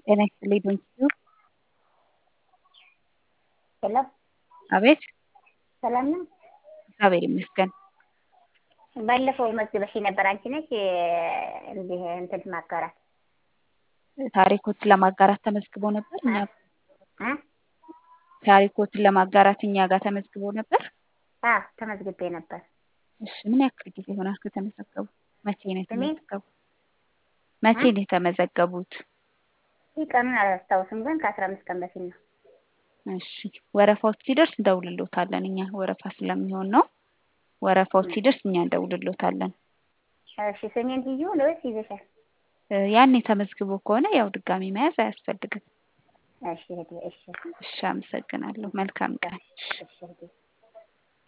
ጤና ይስጥልኝ ዶንኪዩ። ሄሎ አቤት። ሰላም ነው? እግዚአብሔር ይመስገን። ባለፈው መዝግበሽኝ ነበር አንቺ ነሽ እንዲህ እንትን ማጋራት ታሪኮችን ለማጋራት ተመዝግቦ ነበር እኛ እ ታሪኮችን ለማጋራት እኛ ጋር ተመዝግቦ ነበር። ተመዝግቤ ነበር። እሺ ምን ያክል ጊዜ ሆናል ከተመዘገቡ? መቼ ነው እኔ የተመዘገቡት? መቼ ነው የተመዘገቡት? ይህ ቀኑን አላስታውስም ግን ከ15 ቀን በፊት ነው። እሺ ወረፋዎች ሲደርስ እንደውልሎታለን እኛ ወረፋ ስለሚሆን ነው። ወረፋዎች ሲደርስ እኛ እንደውልሎታለን። እሺ ስሜን ትይዩ ወይስ ይዘሻል? ያኔ ተመዝግቦ ከሆነ ያው ድጋሚ መያዝ አያስፈልግም። እሺ እህቴ እሺ እሺ አመሰግናለሁ። መልካም ቀን። እሺ እህቴ